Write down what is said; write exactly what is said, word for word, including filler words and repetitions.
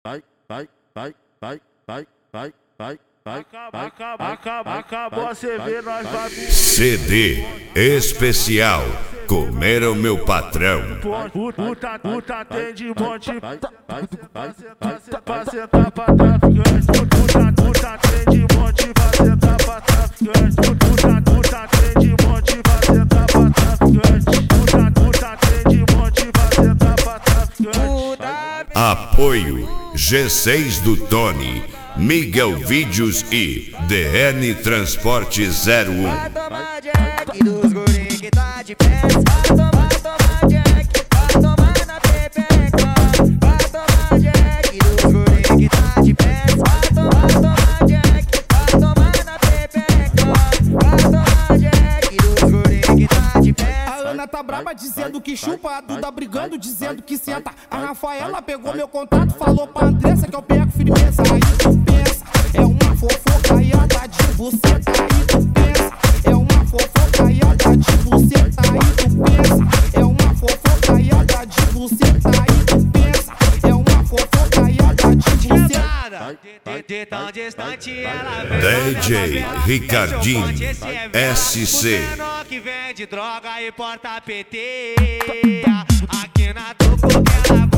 vai, vai, vai, vai, vai, vai, vai, vai, acaba, acaba, acabou a C V, nós vai. C D especial Comeram Meu Patrão. Puta, puta, tem de monte pra sentar pra traficante. Puta, puta, tem de monte pra sentar pra traficante. Puta, puta, tem de monte pra sentar pra traficante. Puta, puta, tem de monte pra sentar pra traficante. Apoio G seis do Tony, Miguel Vídeos e D N Transporte zero um. Vai tomar Jack dos guri que tá de pé. Vai tomar, tomar Jack, vai tomar na pepeca. Vai tomar Jack dos guri que tá de pé. Vai tomar, tomar Jack, vai tomar na pepeca. Vai tomar Jack dos guri que tá de pé. A Ana tá braba dizendo que chupa, a Duda brigando dizendo que senta. A Rafaela pegou meu contato, falou pra Andressa que eu pego firmeza. Aí tu pensa, é uma fofocaiada de buceta. Aí tu pensa, é uma fofocaiada de buceta. Aí tu pensa, é uma fofocaiada de buceta. Aí tu pensa, é uma fofocaiada de buceta. De tão distante ela D J Ricardinho S C. que vende droga e porta P T. Aqui na Tucuca ela